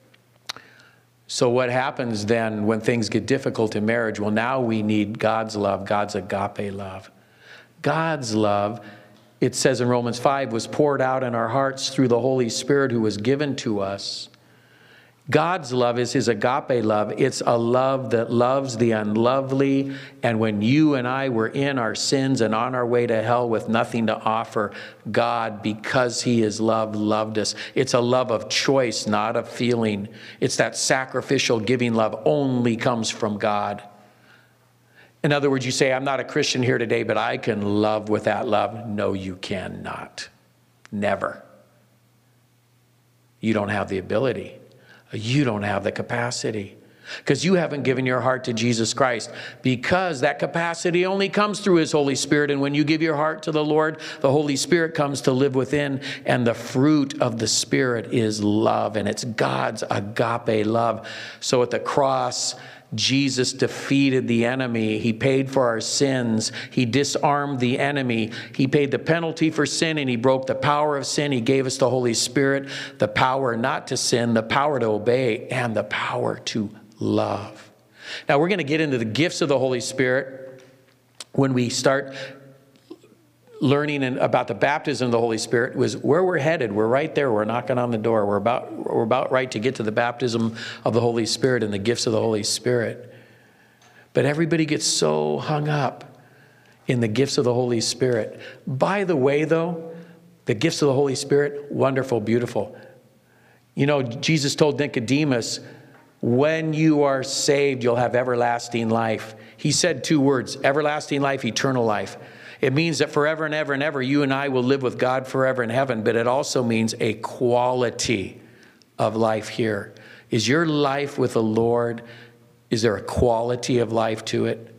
So what happens then when things get difficult in marriage? Well, now we need God's love, God's agape love. God's love, it says in Romans five, was poured out in our hearts through the Holy Spirit who was given to us. God's love is his agape love. It's a love that loves the unlovely. And when you and I were in our sins and on our way to hell with nothing to offer, God, because he is love, loved us. It's a love of choice, not of feeling. It's that sacrificial giving love only comes from God. In other words, you say, I'm not a Christian here today, but I can love with that love. No, you cannot. Never. You don't have the ability. You don't have the capacity, because you haven't given your heart to Jesus Christ, because that capacity only comes through his Holy Spirit. And when you give your heart to the Lord, the Holy Spirit comes to live within, and the fruit of the Spirit is love, and it's God's agape love. So at the cross, Jesus defeated the enemy. He paid for our sins. He disarmed the enemy. He paid the penalty for sin, and he broke the power of sin. He gave us the Holy Spirit, the power not to sin, the power to obey, and the power to love. Now we're going to get into the gifts of the Holy Spirit when we start learning about the baptism of the Holy Spirit. Was where we're headed. We're right there. We're knocking on the door. We're about we're about right to get to the baptism of the Holy Spirit and the gifts of the Holy Spirit. But everybody gets so hung up in the gifts of the Holy Spirit. By the way, though, the gifts of the Holy Spirit, wonderful, beautiful. You know, Jesus told Nicodemus, when you are saved, you'll have everlasting life. He said two words, everlasting life, eternal life. It means that forever and ever and ever, you and I will live with God forever in heaven, but it also means a quality of life here. Is your life with the Lord, is there a quality of life to it?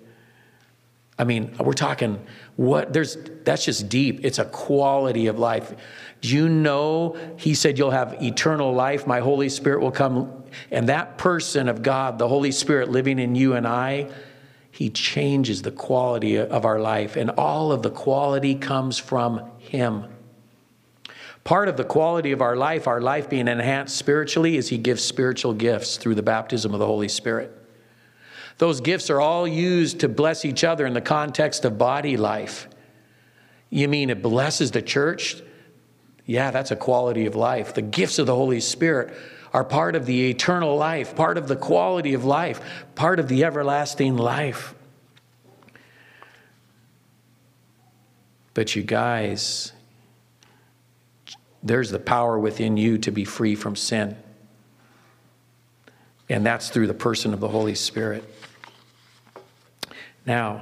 I mean, we're talking, what, there's, that's just deep. It's a quality of life. Do you know, he said, you'll have eternal life. My Holy Spirit will come. And that person of God, the Holy Spirit living in you and I, he changes the quality of our life, and all of the quality comes from him. Part of the quality of our life, our life being enhanced spiritually, is he gives spiritual gifts through the baptism of the Holy Spirit. Those gifts are all used to bless each other in the context of body life. You mean it blesses the church? Yeah, that's a quality of life. The gifts of the Holy Spirit are part of the eternal life, part of the quality of life, part of the everlasting life. But you guys, there's the power within you to be free from sin. And that's through the person of the Holy Spirit. Now,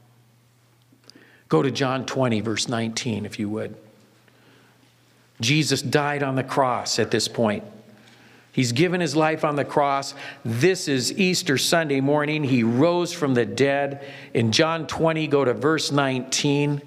go to John twenty, verse nineteen, if you would. Jesus died on the cross at this point. He's given his life on the cross. This is Easter Sunday morning. He rose from the dead. In John twenty, go to verse nineteen.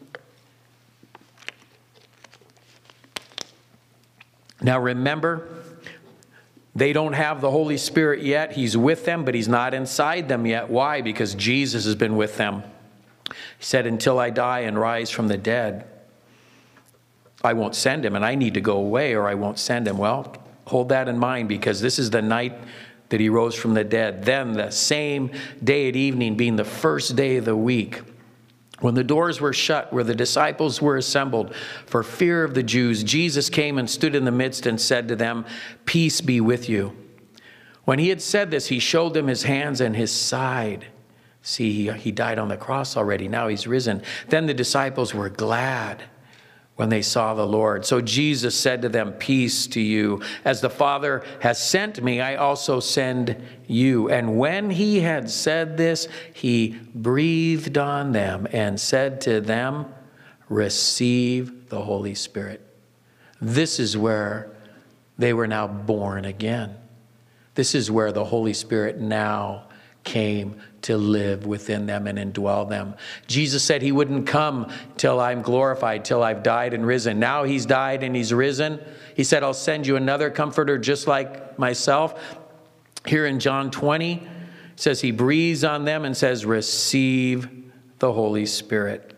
Now remember, they don't have the Holy Spirit yet. He's with them, but he's not inside them yet. Why? Because Jesus has been with them. He said, until I die and rise from the dead, I won't send him, and I need to go away or I won't send him. Well, hold that in mind, because this is the night that he rose from the dead. Then the same day at evening, being the first day of the week, when the doors were shut, where the disciples were assembled for fear of the Jews, Jesus came and stood in the midst and said to them, peace be with you. When he had said this, he showed them his hands and his side. See, he, he died on the cross already. Now he's risen. Then the disciples were glad when they saw the Lord. So Jesus said to them, peace to you. As the Father has sent me, I also send you. And when he had said this, he breathed on them and said to them, receive the Holy Spirit. This is where they were now born again. This is where the Holy Spirit now came to live within them and indwell them. Jesus said he wouldn't come till I'm glorified, till I've died and risen. Now he's died and he's risen. He said, I'll send you another comforter just like myself. Here in John twenty, it says he breathes on them and says, receive the Holy Spirit.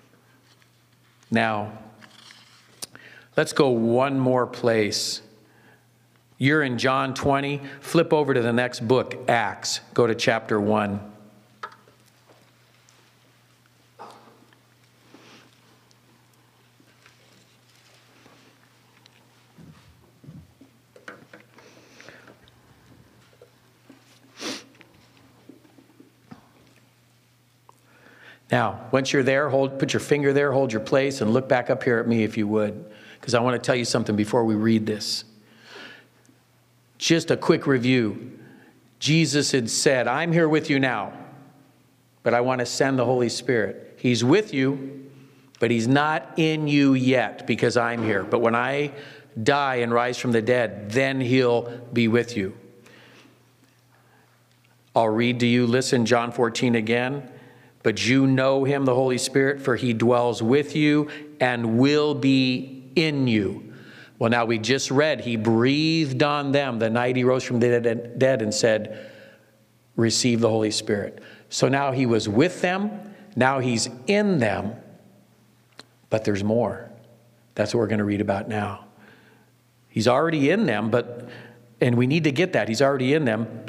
Now, let's go one more place. You're in John twenty. Flip over to the next book, Acts. Go to chapter one. Now, once you're there, hold, put your finger there, hold your place, and look back up here at me if you would, because I want to tell you something before we read this. Just a quick review. Jesus had said, I'm here with you now, but I want to send the Holy Spirit. He's with you, but he's not in you yet because I'm here. But when I die and rise from the dead, then he'll be with you. I'll read to you, listen, John fourteen again. But you know him, the Holy Spirit, for he dwells with you and will be in you. Well, now we just read, he breathed on them the night he rose from the dead and said, receive the Holy Spirit. So now he was with them, now he's in them, but there's more. That's what we're going to read about now. He's already in them, but, and we need to get that, he's already in them.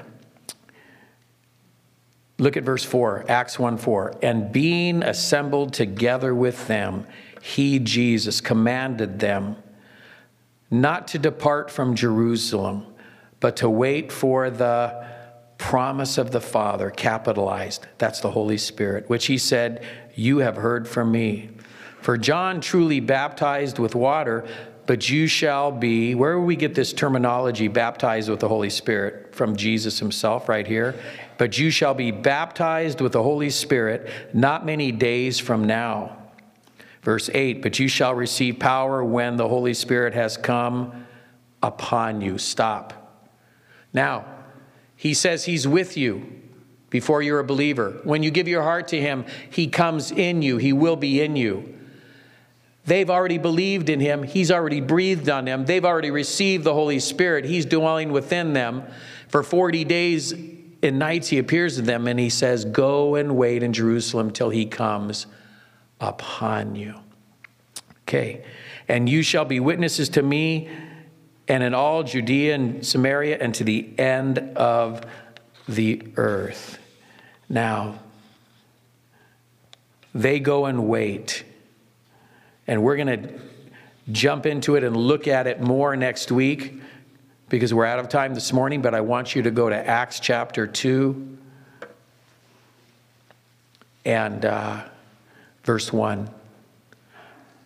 Look at verse four, Acts one four. And being assembled together with them, he, Jesus, commanded them not to depart from Jerusalem, but to wait for the promise of the Father, capitalized. That's the Holy Spirit, which he said, you have heard from me. For John truly baptized with water, but you shall be, where will we get this terminology, baptized with the Holy Spirit? From Jesus himself right here. But you shall be baptized with the Holy Spirit not many days from now. Verse eight, but you shall receive power when the Holy Spirit has come upon you. Stop. Now, he says he's with you before you're a believer. When you give your heart to him, he comes in you. He will be in you. They've already believed in him. He's already breathed on them. They've already received the Holy Spirit. He's dwelling within them. For forty days and nights he appears to them and he says, go and wait in Jerusalem till he comes upon you. Okay. And you shall be witnesses to me and in all Judea and Samaria and to the end of the earth. Now, they go and wait. And we're going to jump into it and look at it more next week because we're out of time this morning, but I want you to go to Acts chapter two and uh, verse one.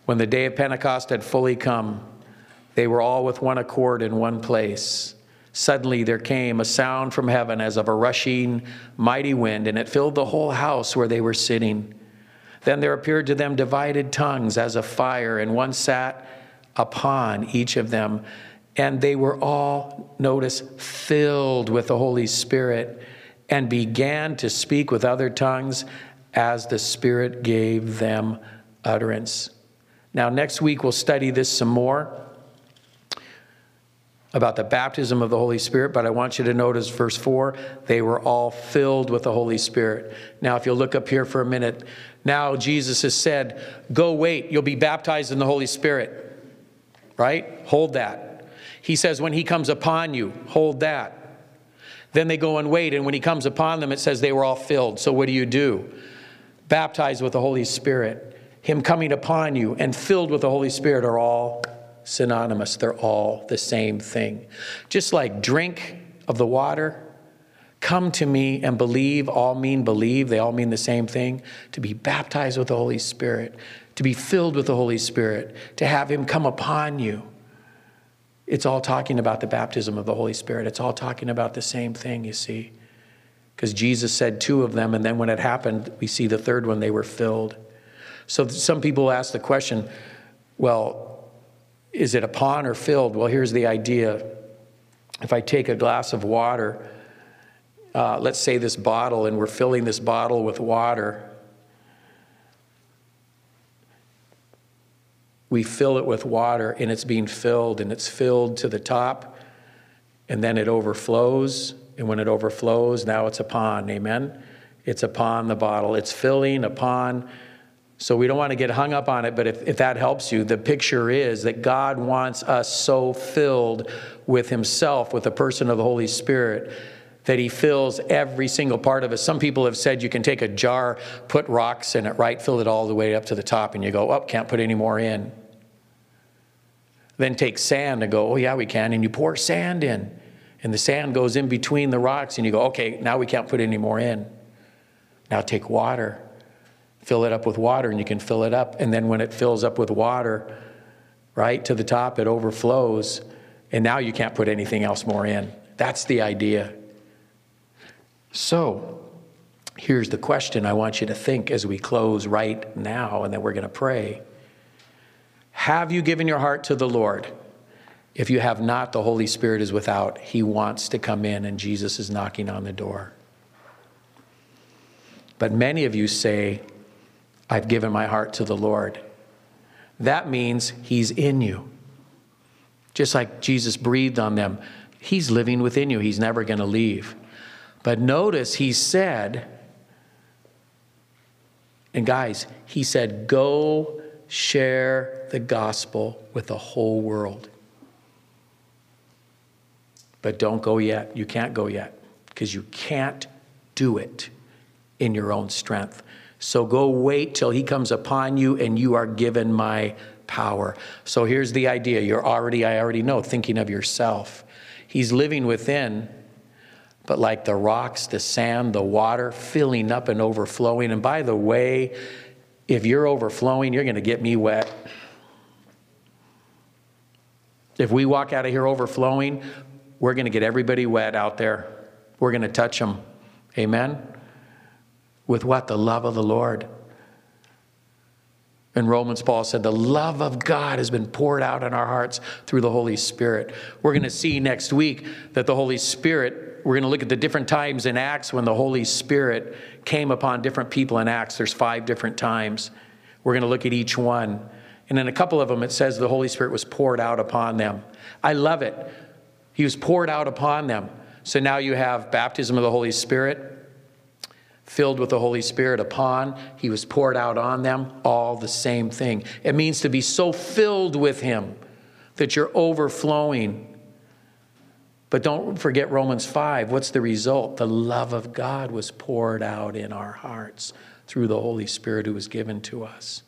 When the day of Pentecost had fully come, they were all with one accord in one place. Suddenly there came a sound from heaven as of a rushing mighty wind, and it filled the whole house where they were sitting. Then there appeared to them divided tongues as of fire, and one sat upon each of them. And they were all, notice, filled with the Holy Spirit, and began to speak with other tongues as the Spirit gave them utterance. Now, next week we'll study this some more about the baptism of the Holy Spirit, but I want you to notice verse four, they were all filled with the Holy Spirit. Now, if you'll look up here for a minute, now Jesus has said, go wait, you'll be baptized in the Holy Spirit, right? Hold that. He says, when he comes upon you, hold that. Then they go and wait, and when he comes upon them, it says they were all filled. So what do you do? Baptized with the Holy Spirit. Him coming upon you and filled with the Holy Spirit are all synonymous. They're all the same thing. Just like drink of the water, come to me and believe, all mean believe. They all mean the same thing. To be baptized with the Holy Spirit, to be filled with the Holy Spirit, to have him come upon you. It's all talking about the baptism of the Holy Spirit. It's all talking about the same thing, you see. Because Jesus said two of them, and then when it happened, we see the third one, they were filled. So some people ask the question, well, is it upon or filled? Well, here's the idea. If I take a glass of water, uh, let's say this bottle, and we're filling this bottle with water. We fill it with water, and it's being filled, and it's filled to the top, and then it overflows. And when it overflows, now it's upon, amen? It's upon the bottle. It's filling upon. So we don't want to get hung up on it, but if, if that helps you, the picture is that God wants us so filled with himself, with the person of the Holy Spirit, that he fills every single part of us. Some people have said you can take a jar, put rocks in it, right? Fill it all the way up to the top, and you go, oh, can't put any more in. Then take sand and go, oh yeah, we can. And you pour sand in, and the sand goes in between the rocks, and you go, okay, now we can't put any more in. Now take water. Fill it up with water, and you can fill it up. And then when it fills up with water, right, to the top, it overflows. And now you can't put anything else more in. That's the idea. So here's the question I want you to think as we close right now, and then we're going to pray. Have you given your heart to the Lord? If you have not, the Holy Spirit is without. He wants to come in, and Jesus is knocking on the door. But many of you say, I've given my heart to the Lord. That means he's in you. Just like Jesus breathed on them, he's living within you. He's never going to leave. But notice he said, and guys, he said, go share the gospel with the whole world. But don't go yet. You can't go yet because you can't do it in your own strength. So go wait till he comes upon you and you are given my power. So here's the idea. You're already, I already know, thinking of yourself. He's living within, but like the rocks, the sand, the water, filling up and overflowing. And by the way, if you're overflowing, you're going to get me wet. If we walk out of here overflowing, we're going to get everybody wet out there. We're going to touch them. Amen? With what? The love of the Lord. In Romans, Paul said, the love of God has been poured out in our hearts through the Holy Spirit. We're going to see next week that the Holy Spirit, we're going to look at the different times in Acts when the Holy Spirit came upon different people in Acts. There's five different times. We're going to look at each one. And in a couple of them, it says the Holy Spirit was poured out upon them. I love it. He was poured out upon them. So now you have baptism of the Holy Spirit, filled with the Holy Spirit upon. He was poured out on them, all the same thing. It means to be so filled with him that you're overflowing. But don't forget Romans five. What's the result? The love of God was poured out in our hearts through the Holy Spirit who was given to us.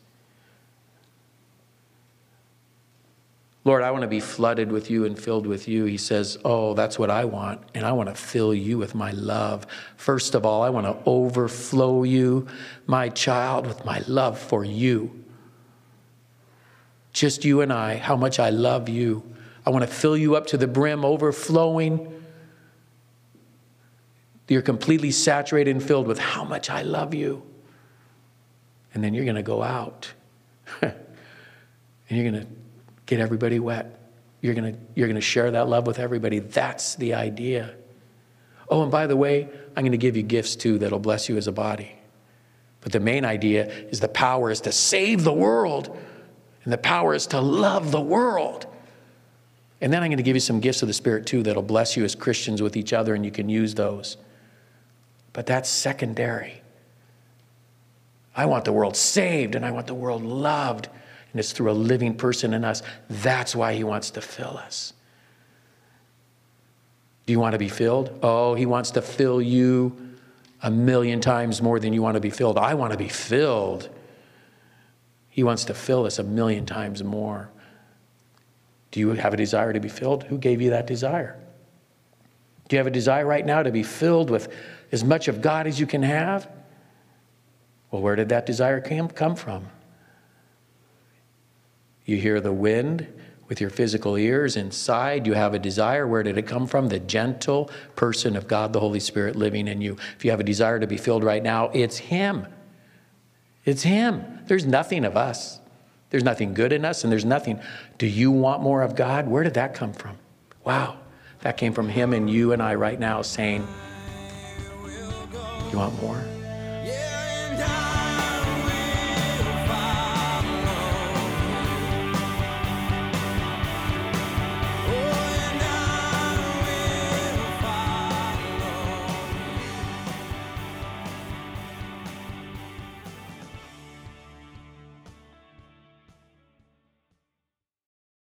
Lord, I want to be flooded with you and filled with you. He says, oh, that's what I want. And I want to fill you with my love. First of all, I want to overflow you, my child, with my love for you. just you and I, how much I love you. I want to fill you up to the brim, overflowing. You're completely saturated and filled with how much I love you. And then you're going to go out. And you're going to get everybody wet. You're going to, you're going to share that love with everybody. That's the idea. Oh, and by the way, I'm going to give you gifts too that'll bless you as a body. But the main idea is the power is to save the world. And the power is to love the world. And then I'm going to give you some gifts of the Spirit too that'll bless you as Christians with each other, and you can use those. But that's secondary. I want the world saved, and I want the world loved. And it's through a living person in us. That's why he wants to fill us. Do you want to be filled? Oh, he wants to fill you a million times more than you want to be filled. I want to be filled. He wants to fill us a million times more. Do you have a desire to be filled? Who gave you that desire? Do you have a desire right now to be filled with as much of God as you can have? Well, where did that desire come from? You hear the wind with your physical ears inside. You have a desire. Where did it come from? The gentle person of God, the Holy Spirit living in you. If you have a desire to be filled right now, it's him. It's him. There's nothing of us. There's nothing good in us, and there's nothing. Do you want more of God? Where did that come from? Wow. That came from him and you and I right now saying, you want more?